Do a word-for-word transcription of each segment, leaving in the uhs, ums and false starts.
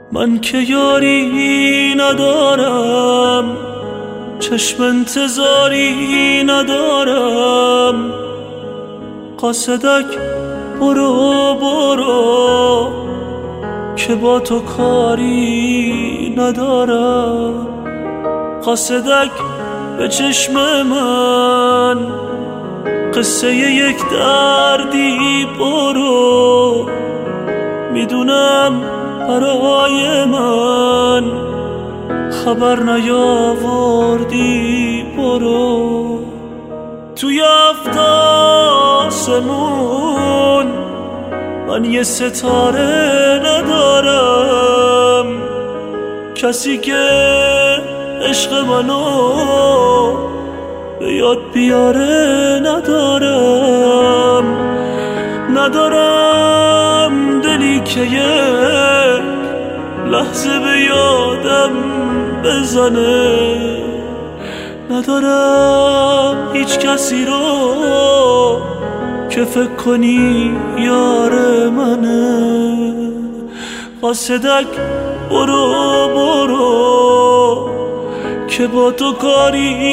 من که یاری ندارم، چشم انتظاری ندارم. قاصدک برو برو که با تو کاری ندارم. قاصدک به چشم من قصه یک دردی برو، میدونم برای من خبر نیاوردی. برو توی هفت آسمون من یه ستاره ندارم، کسی که عشق منو به یاد بیاره ندارم. ندارم دلی که یک لحظه به یادم بزنه، ندارم هیچ کسی رو که فکر کنی یار منه. قاصدک برو برو که با تو کاری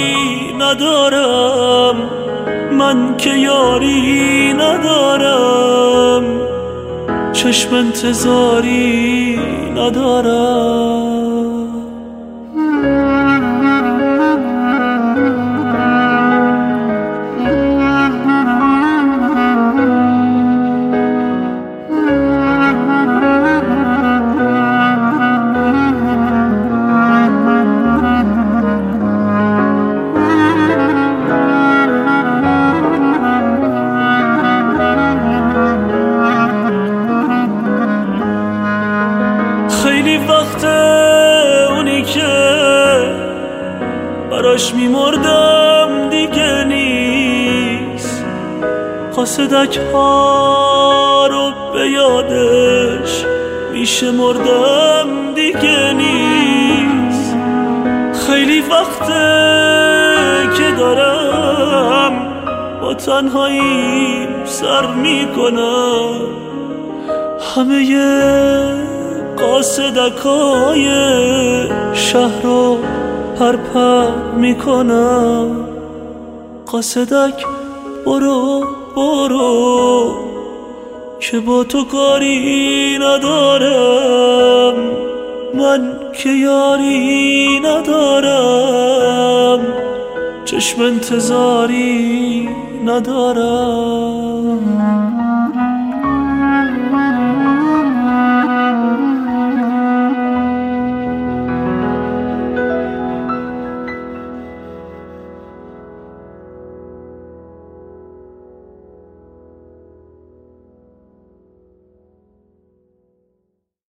ندارم، من که یاری ندارم، چشم انتظاری ندارم. خیلی وقت اونی که براش میمردم دیگه نیست، قاصدک ها رو به یادش میشه مردم دیگه نیست. خیلی وقته که دارم با تنهاییم سر میکنم، همه قاصدکای شهر رو پرپر میکنم. قاصدک برو برو که با تو کاری ندارم، من که یاری ندارم، چشم انتظاری ندارم.